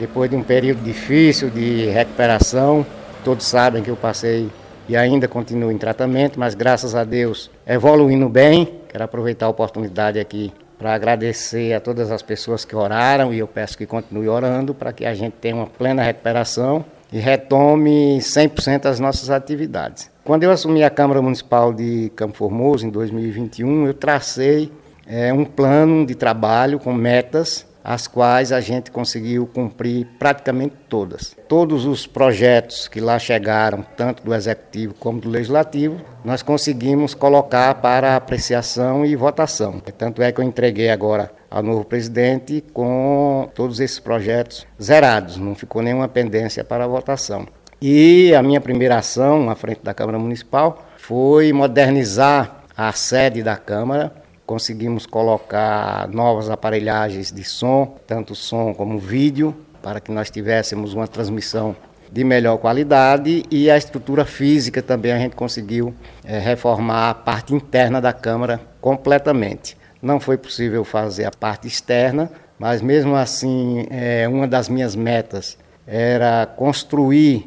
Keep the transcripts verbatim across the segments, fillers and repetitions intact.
depois de um período difícil de recuperação. Todos sabem que eu passei e ainda continuo em tratamento, mas graças a Deus evoluindo bem. Quero aproveitar a oportunidade aqui para agradecer a todas as pessoas que oraram, e eu peço que continue orando para que a gente tenha uma plena recuperação e retome cem por cento as nossas atividades. Quando eu assumi a Câmara Municipal de Campo Formoso, em dois mil e vinte e um, eu tracei é, um plano de trabalho com metas, as quais a gente conseguiu cumprir praticamente todas. Todos os projetos que lá chegaram, tanto do Executivo como do Legislativo, nós conseguimos colocar para apreciação e votação. Tanto é que eu entreguei agora ao novo presidente com todos esses projetos zerados, não ficou nenhuma pendência para a votação. E a minha primeira ação à frente da Câmara Municipal foi modernizar a sede da Câmara. Conseguimos colocar novas aparelhagens de som, tanto som como vídeo, para que nós tivéssemos uma transmissão de melhor qualidade, e a estrutura física também a gente conseguiu é, reformar a parte interna da Câmara completamente. Não foi possível fazer a parte externa, mas mesmo assim é, uma das minhas metas era construir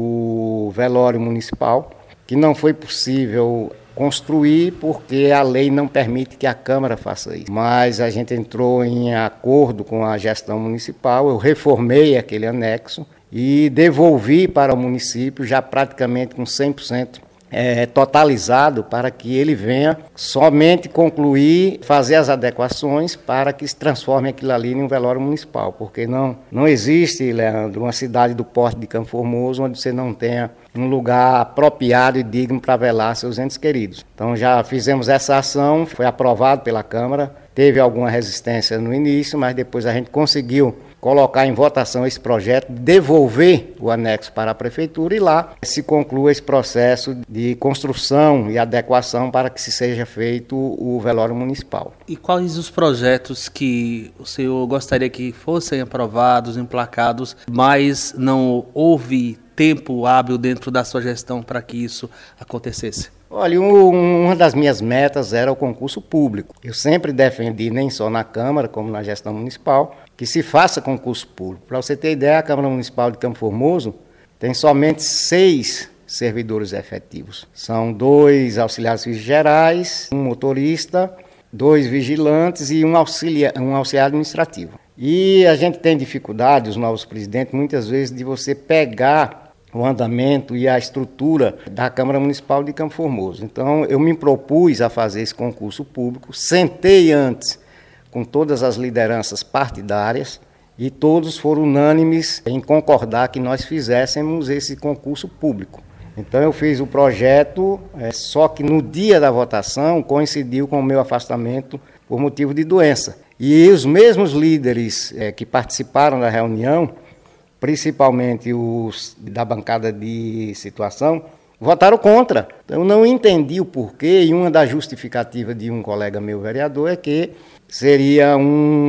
o velório municipal, que não foi possível construir porque a lei não permite que a Câmara faça isso. Mas a gente entrou em acordo com a gestão municipal, eu reformei aquele anexo e devolvi para o município já praticamente com cem por cento é, totalizado, para que ele venha somente concluir, fazer as adequações para que se transforme aquilo ali em um velório municipal, porque não, não existe, Leandro, uma cidade do porte de Campo Formoso onde você não tenha um lugar apropriado e digno para velar seus entes queridos. Então já fizemos essa ação, foi aprovado pela Câmara, teve alguma resistência no início, mas depois a gente conseguiu colocar em votação esse projeto, devolver o anexo para a Prefeitura, e lá se conclua esse processo de construção e adequação para que se seja feito o velório municipal. E quais os projetos que o senhor gostaria que fossem aprovados, emplacados, mas não houve tempo hábil dentro da sua gestão para que isso acontecesse? Olha, um, uma das minhas metas era o concurso público. Eu sempre defendi, nem só na Câmara, como na gestão municipal, que se faça concurso público. Para você ter ideia, a Câmara Municipal de Campo Formoso tem somente seis servidores efetivos. São dois auxiliares gerais, um motorista, dois vigilantes e um auxiliar, um auxiliar administrativo. E a gente tem dificuldade, os novos presidentes, muitas vezes, de você pegar o andamento e a estrutura da Câmara Municipal de Campo Formoso. Então, eu me propus a fazer esse concurso público, sentei antes com todas as lideranças partidárias e todos foram unânimes em concordar que nós fizéssemos esse concurso público. Então, eu fiz o projeto, é, só que no dia da votação coincidiu com o meu afastamento por motivo de doença. E os mesmos líderes é, que participaram da reunião, principalmente os da bancada de situação, votaram contra. Eu não entendi o porquê, e uma das justificativas de um colega meu vereador é que seria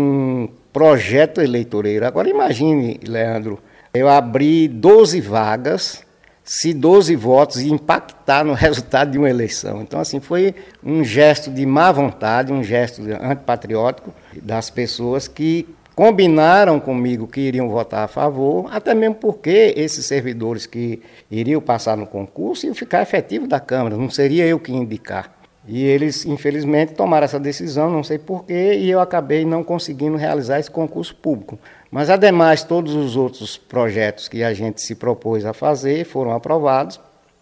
um projeto eleitoreiro. Agora imagine, Leandro, eu abri doze vagas, se doze votos ia impactar no resultado de uma eleição. Então, assim, foi um gesto de má vontade, um gesto antipatriótico das pessoas que combinaram comigo que iriam votar a favor, até mesmo porque esses servidores que iriam passar no concurso iam ficar efetivos da Câmara, não seria eu que ia indicar. E eles, infelizmente, tomaram essa decisão, não sei porquê, e eu acabei não conseguindo realizar esse concurso público. Mas, ademais, todos os outros projetos que a gente se propôs a fazer foram aprovados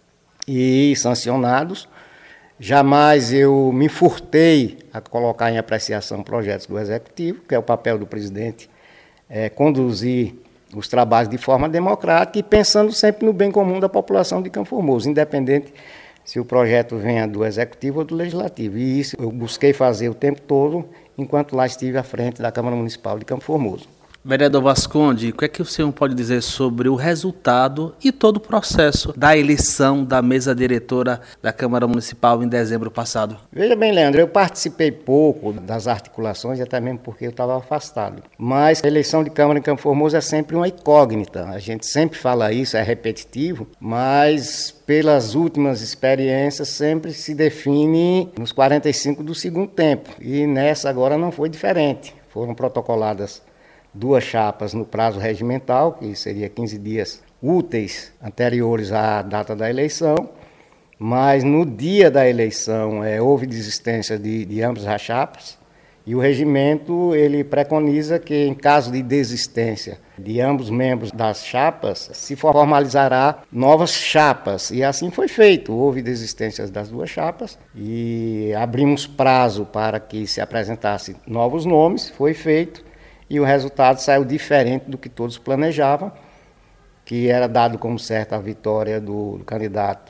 e sancionados. Jamais eu me furtei a colocar em apreciação projetos do Executivo, que é o papel do presidente, é, conduzir os trabalhos de forma democrática e pensando sempre no bem comum da população de Campo Formoso, independente se o projeto venha do Executivo ou do Legislativo. E isso eu busquei fazer o tempo todo, enquanto lá estive à frente da Câmara Municipal de Campo Formoso. Vereador Vasconde, o que é que o senhor pode dizer sobre o resultado e todo o processo da eleição da mesa diretora da Câmara Municipal em dezembro passado? Veja bem, Leandro, eu participei pouco das articulações, até mesmo porque eu estava afastado. Mas a eleição de Câmara em Campo Formoso é sempre uma incógnita. A gente sempre fala isso, é repetitivo, mas pelas últimas experiências sempre se define nos quarenta e cinco do segundo tempo. E nessa agora não foi diferente. Foram protocoladas duas chapas no prazo regimental, que seria quinze dias úteis anteriores à data da eleição, mas no dia da eleição é, houve desistência de, de ambas as chapas, e o regimento ele preconiza que, em caso de desistência de ambos membros das chapas, se formalizará novas chapas. E assim foi feito. Houve desistências das duas chapas e abrimos prazo para que se apresentassem novos nomes. Foi feito e o resultado saiu diferente do que todos planejavam, que era dado como certa a vitória do, do candidato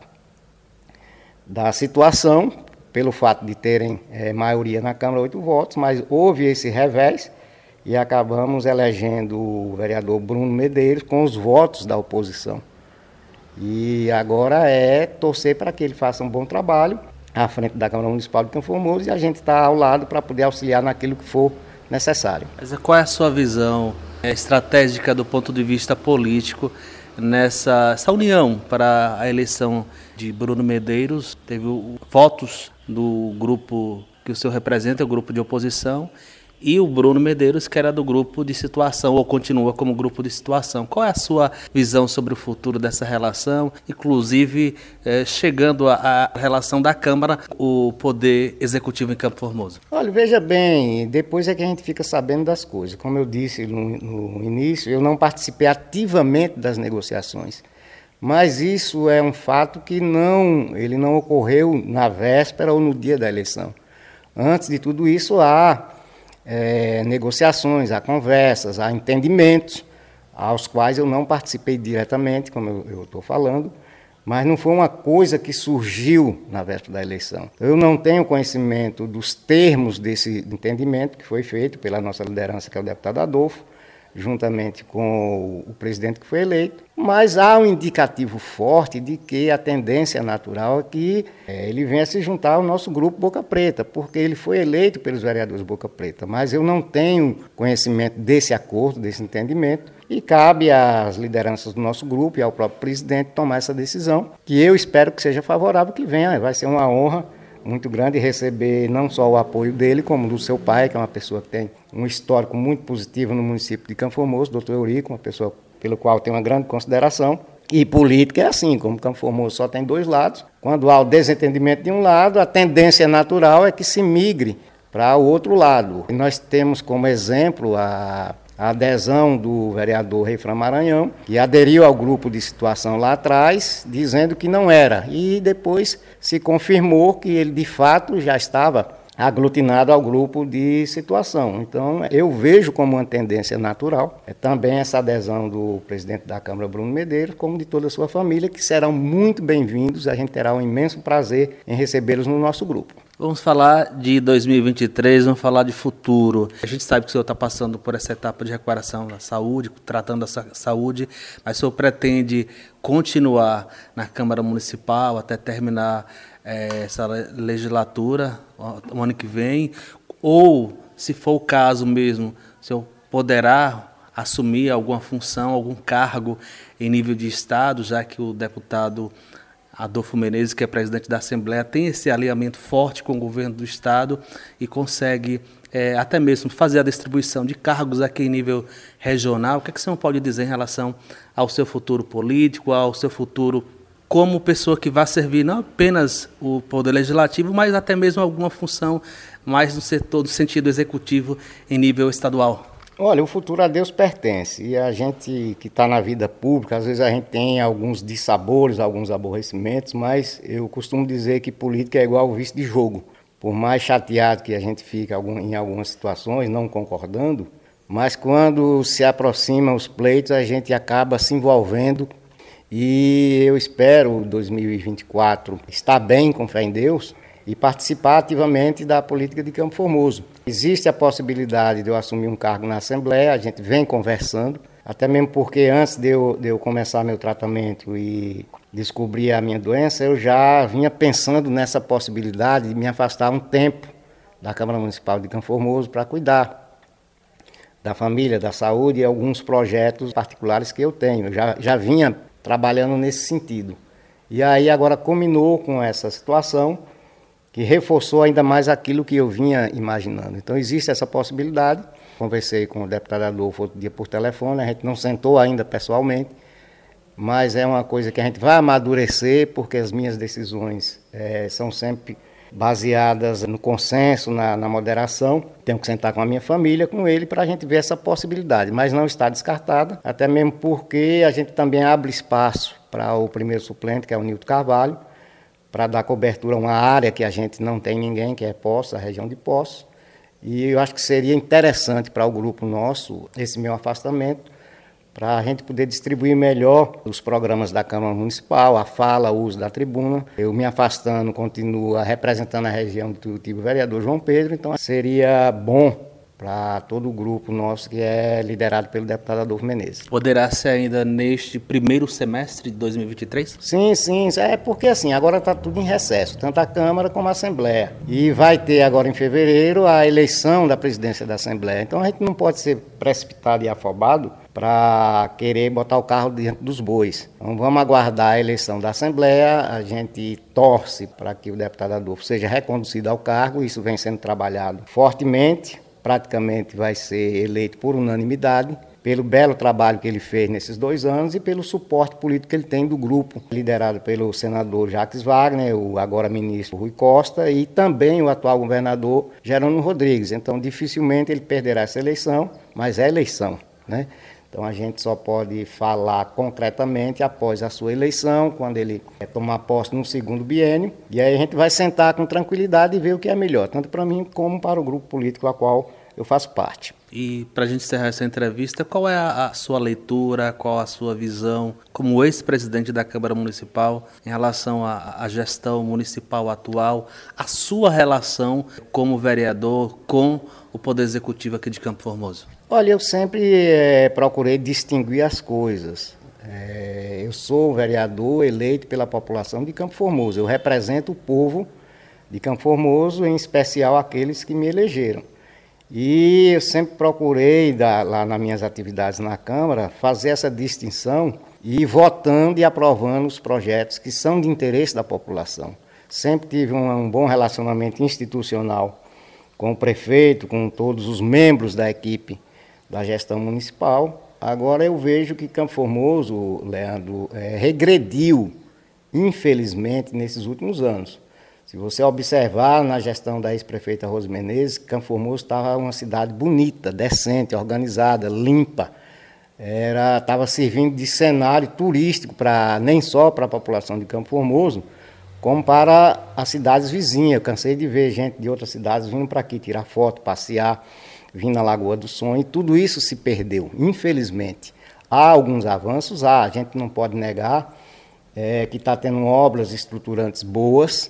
da situação, pelo fato de terem é, maioria na Câmara, oito votos, mas houve esse revés e acabamos elegendo o vereador Bruno Medeiros com os votos da oposição. E agora é torcer para que ele faça um bom trabalho à frente da Câmara Municipal de Campo Formoso e a gente está ao lado para poder auxiliar naquilo que for necessário. Mas qual é a sua visão é, estratégica do ponto de vista político nessa essa união para a eleição de Bruno Medeiros? Teve o, votos do grupo que o senhor representa, o grupo de oposição, e o Bruno Medeiros, que era do grupo de situação, ou continua como grupo de situação. Qual é a sua visão sobre o futuro dessa relação, inclusive eh, chegando à relação da Câmara, o Poder Executivo em Campo Formoso? Olha, veja bem, depois é que a gente fica sabendo das coisas. Como eu disse no, no início, eu não participei ativamente das negociações. Mas isso é um fato que não, ele não ocorreu na véspera ou no dia da eleição. Antes de tudo isso, há é, negociações, há conversas, há entendimentos, aos quais eu não participei diretamente, como eu estou falando, mas não foi uma coisa que surgiu na véspera da eleição. Eu não tenho conhecimento dos termos desse entendimento que foi feito pela nossa liderança, que é o deputado Adolfo, juntamente com o presidente que foi eleito, mas há um indicativo forte de que a tendência natural é que é, ele venha se juntar ao nosso grupo Boca Preta, porque ele foi eleito pelos vereadores Boca Preta, mas eu não tenho conhecimento desse acordo, desse entendimento, e cabe às lideranças do nosso grupo e ao próprio presidente tomar essa decisão, que eu espero que seja favorável, que venha, vai ser uma honra muito grande receber não só o apoio dele, como do seu pai, que é uma pessoa que tem um histórico muito positivo no município de Campo Formoso, doutor Eurico, uma pessoa pelo qual tenho uma grande consideração. E política é assim, como Campo Formoso só tem dois lados, quando há o desentendimento de um lado, a tendência natural é que se migre para o outro lado. E nós temos como exemplo a a adesão do vereador Reifran Maranhão, que aderiu ao grupo de situação lá atrás, dizendo que não era. E depois se confirmou que ele, de fato, já estava aglutinado ao grupo de situação. Então, eu vejo como uma tendência natural é também essa adesão do presidente da Câmara, Bruno Medeiros, como de toda a sua família, que serão muito bem-vindos. A gente terá um imenso prazer em recebê-los no nosso grupo. Vamos falar de dois mil e vinte e três, vamos falar de futuro. A gente sabe que o senhor está passando por essa etapa de recuperação da saúde, tratando da saúde, mas o senhor pretende continuar na Câmara Municipal até terminar é, essa legislatura, o ano que vem, ou, se for o caso mesmo, o senhor poderá assumir alguma função, algum cargo em nível de Estado, já que o deputado Adolfo Menezes, que é presidente da Assembleia, tem esse alinhamento forte com o governo do Estado e consegue é, até mesmo fazer a distribuição de cargos aqui em nível regional. O que é que o senhor pode dizer em relação ao seu futuro político, ao seu futuro como pessoa que vai servir não apenas o Poder Legislativo, mas até mesmo alguma função mais no setor, no sentido executivo em nível estadual? Olha, o futuro a Deus pertence, e a gente que está na vida pública, às vezes a gente tem alguns dissabores, alguns aborrecimentos, mas eu costumo dizer que política é igual ao vício de jogo. Por mais chateado que a gente fica em algumas situações, não concordando, mas quando se aproximam os pleitos, a gente acaba se envolvendo, e eu espero, dois mil e vinte e quatro, estar bem, com fé em Deus, e participar ativamente da política de Campo Formoso. Existe a possibilidade de eu assumir um cargo na Assembleia, a gente vem conversando, até mesmo porque antes de eu, de eu começar meu tratamento e descobrir a minha doença, eu já vinha pensando nessa possibilidade de me afastar um tempo da Câmara Municipal de Campo Formoso para cuidar da família, da saúde e alguns projetos particulares que eu tenho. Eu já, já vinha trabalhando nesse sentido. E aí agora combinou com essa situação, que reforçou ainda mais aquilo que eu vinha imaginando. Então existe essa possibilidade. Conversei com o deputado Adolfo outro dia por telefone, a gente não sentou ainda pessoalmente, mas é uma coisa que a gente vai amadurecer, porque as minhas decisões é, são sempre baseadas no consenso, na, na moderação. Tenho que sentar com a minha família, com ele, para a gente ver essa possibilidade, mas não está descartada, até mesmo porque a gente também abre espaço para o primeiro suplente, que é o Nilton Carvalho, para dar cobertura a uma área que a gente não tem ninguém, que é Poços, a região de Poços. E eu acho que seria interessante para o grupo nosso esse meu afastamento, para a gente poder distribuir melhor os programas da Câmara Municipal, a fala, o uso da tribuna. Eu me afastando, continuo representando a região do Tuiutiba, o vereador João Pedro, então seria bom para todo o grupo nosso que é liderado pelo deputado Adolfo Menezes. Poderá ser ainda neste primeiro semestre de dois mil e vinte e três? Sim, sim, é porque assim, agora está tudo em recesso, tanto a Câmara como a Assembleia. E vai ter agora em fevereiro a eleição da presidência da Assembleia. Então a gente não pode ser precipitado e afobado para querer botar o carro diante dos bois. Então vamos aguardar a eleição da Assembleia, a gente torce para que o deputado Adolfo seja reconduzido ao cargo, isso vem sendo trabalhado fortemente, praticamente vai ser eleito por unanimidade, pelo belo trabalho que ele fez nesses dois anos e pelo suporte político que ele tem do grupo, liderado pelo senador Jacques Wagner, o agora ministro Rui Costa e também o atual governador Jerônimo Rodrigues. Então dificilmente ele perderá essa eleição, mas é eleição, né? Então a gente só pode falar concretamente após a sua eleição, quando ele tomar posse no segundo biênio, e aí a gente vai sentar com tranquilidade e ver o que é melhor, tanto para mim como para o grupo político a qual eu faço parte. E para a gente encerrar essa entrevista, qual é a, a sua leitura, qual a sua visão como ex-presidente da Câmara Municipal em relação à, à gestão municipal atual, a sua relação como vereador com o Poder Executivo aqui de Campo Formoso? Olha, eu sempre é, procurei distinguir as coisas. É, eu sou vereador eleito pela população de Campo Formoso, eu represento o povo de Campo Formoso, em especial aqueles que me elegeram. E eu sempre procurei, da, lá nas minhas atividades na Câmara, fazer essa distinção e ir votando e aprovando os projetos que são de interesse da população. Sempre tive um, um bom relacionamento institucional com o prefeito, com todos os membros da equipe da gestão municipal. Agora eu vejo que Campo Formoso, Leandro, é, regrediu, infelizmente, nesses últimos anos. Se você observar na gestão da ex-prefeita Rose Menezes, Campo Formoso estava uma cidade bonita, decente, organizada, limpa. Era, estava servindo de cenário turístico para nem só para a população de Campo Formoso, como para as cidades vizinhas. Eu cansei de ver gente de outras cidades vindo para aqui tirar foto, passear, vir na Lagoa do Sonho, e tudo isso se perdeu, infelizmente. Há alguns avanços, há, a gente não pode negar é, que está tendo obras estruturantes boas,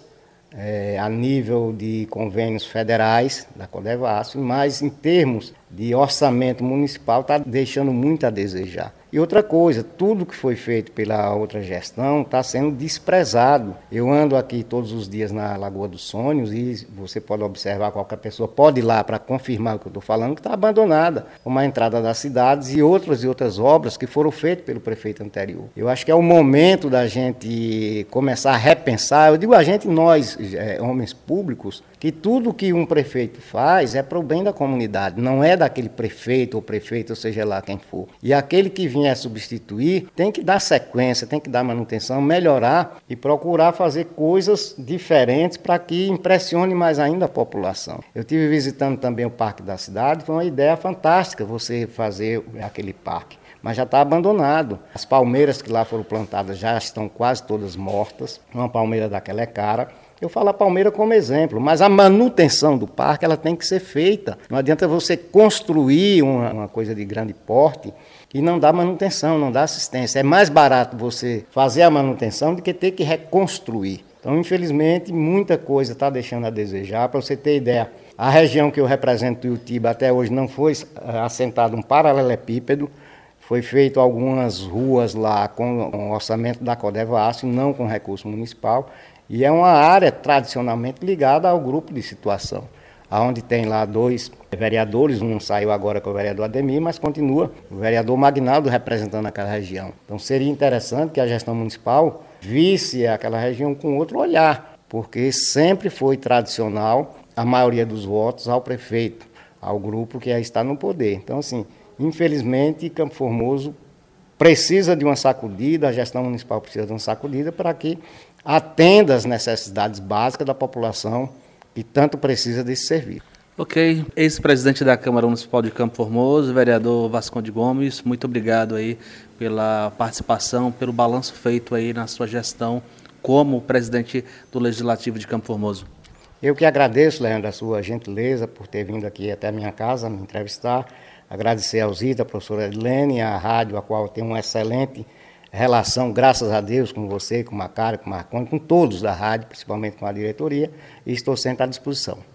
É, a nível de convênios federais da Codevasf, mas em termos de orçamento municipal está deixando muito a desejar. E outra coisa, tudo que foi feito pela outra gestão está sendo desprezado. Eu ando aqui todos os dias na Lagoa dos Sonhos e você pode observar, qualquer pessoa pode ir lá para confirmar o que eu estou falando, que está abandonada, como a entrada das cidades e outras e outras obras que foram feitas pelo prefeito anterior. Eu acho que é o momento da gente começar a repensar, eu digo a gente, nós, é, homens públicos, que tudo que um prefeito faz é para o bem da comunidade, não é daquele prefeito ou prefeito, ou seja lá quem for. E aquele que vier substituir tem que dar sequência, tem que dar manutenção, melhorar e procurar fazer coisas diferentes para que impressione mais ainda a população. Eu estive visitando também o Parque da Cidade, foi uma ideia fantástica você fazer aquele parque, mas já está abandonado. As palmeiras que lá foram plantadas já estão quase todas mortas, uma palmeira daquela é cara. Eu falo a palmeira como exemplo, mas a manutenção do parque ela tem que ser feita. Não adianta você construir uma, uma coisa de grande porte e não dar manutenção, não dar assistência. É mais barato você fazer a manutenção do que ter que reconstruir. Então, infelizmente, muita coisa está deixando a desejar. Para você ter ideia, a região que eu represento, Tuiutiba, até hoje não foi assentado um paralelepípedo. Foi feito algumas ruas lá com o orçamento da Codevasf, não com recurso municipal. E é uma área tradicionalmente ligada ao grupo de situação, onde tem lá dois vereadores, um saiu agora com o vereador Ademir, mas continua o vereador Magnaldo representando aquela região. Então seria interessante que a gestão municipal visse aquela região com outro olhar, porque sempre foi tradicional a maioria dos votos ao prefeito, ao grupo que está no poder. Então, assim, infelizmente, Campo Formoso precisa de uma sacudida, a gestão municipal precisa de uma sacudida para que atenda às necessidades básicas da população que tanto precisa desse serviço. Ok, ex-presidente da Câmara Municipal de Campo Formoso, vereador Vasconde Gomes, muito obrigado aí pela participação, pelo balanço feito aí na sua gestão como presidente do Legislativo de Campo Formoso. Eu que agradeço, Leandro, a sua gentileza por ter vindo aqui até a minha casa me entrevistar. Agradecer ao Zita, a professora Edilene, a rádio, a qual eu tenho uma excelente relação, graças a Deus, com você, com o Macário, com o Marconi, com todos da rádio, principalmente com a diretoria, e estou sempre à disposição.